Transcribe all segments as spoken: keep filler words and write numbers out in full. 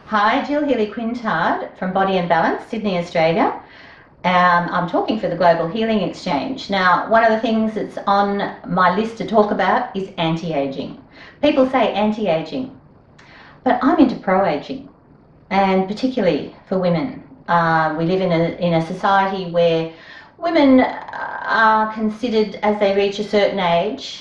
Hi, Jill Healy-Quintard from Body and Balance, Sydney, Australia. Um, I'm talking for the Global Healing Exchange. Now, one of the things that's on my list to talk about is anti-aging. People say anti-aging, but I'm into pro-aging, and particularly for women. Uh, we live in a, in a society where women are considered, as they reach a certain age,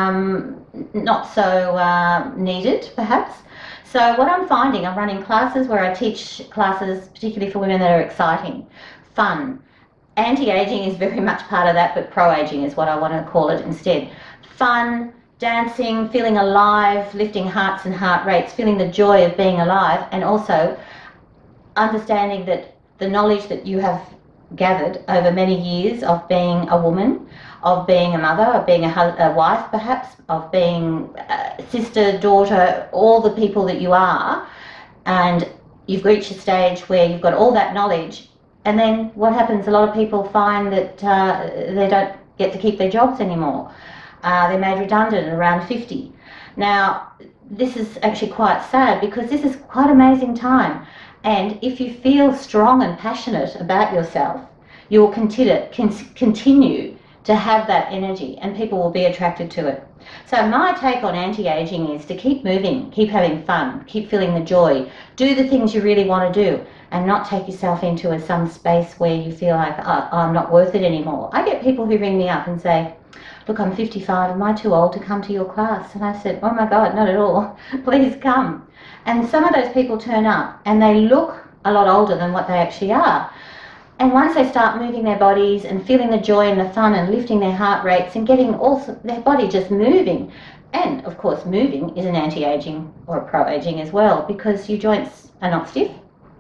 um, not so uh, needed, perhaps. So what I'm finding, I'm running classes where I teach classes particularly for women that are exciting, fun. Anti-aging is very much part of that, but pro-aging is what I want to call it instead. Fun, dancing, feeling alive, lifting hearts and heart rates, feeling the joy of being alive, and also understanding that the knowledge that you have gathered over many years of being a woman, of being a mother, of being a, a wife perhaps, of being a sister, daughter, all the people that you are, and you've reached a stage where you've got all that knowledge, and then what happens? A lot of people find that uh, they don't get to keep their jobs anymore. Uh, they're made redundant at around fifty. Now, this is actually quite sad because this is quite an amazing time. And if you feel strong and passionate about yourself, you will continue, continue to have that energy and people will be attracted to it. So my take on anti-aging is to keep moving, keep having fun, keep feeling the joy, do the things you really want to do and not take yourself into a, some space where you feel like, oh, I'm not worth it anymore. I get people who ring me up and say, look, I'm fifty-five, am I too old to come to your class? And I said, oh my God, not at all, please come. And some of those people turn up and they look a lot older than what they actually are. And once they start moving their bodies and feeling the joy and the fun and lifting their heart rates and getting also their body just moving, and of course moving is an anti-aging or a pro-aging as well, because your joints are not stiff,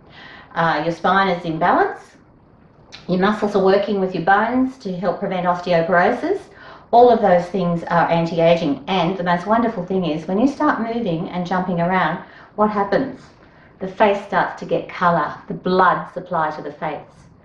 uh, your spine is in balance, your muscles are working with your bones to help prevent osteoporosis. All of those things are anti-aging, and the most wonderful thing is when you start moving and jumping around, what happens? The face starts to get colour, the blood supply to the face.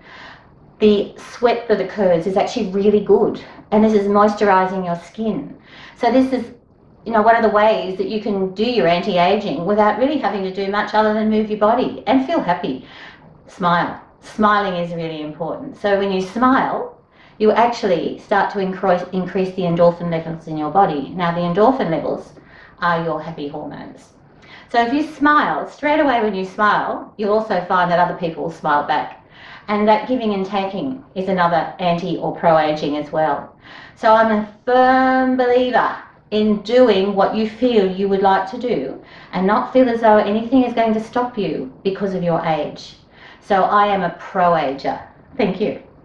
The sweat that occurs is actually really good, and this is moisturising your skin. So this is, you know, one of the ways that you can do your anti-aging without really having to do much other than move your body and feel happy. Smile. Smiling is really important. So when you smile, you actually start to increase, increase the endorphin levels in your body. Now the endorphin levels are your happy hormones. So if you smile, straight away when you smile, you'll also find that other people will smile back. And that giving and taking is another anti or pro-aging as well. So I'm a firm believer in doing what you feel you would like to do and not feel as though anything is going to stop you because of your age. So I am a pro-ager. Thank you.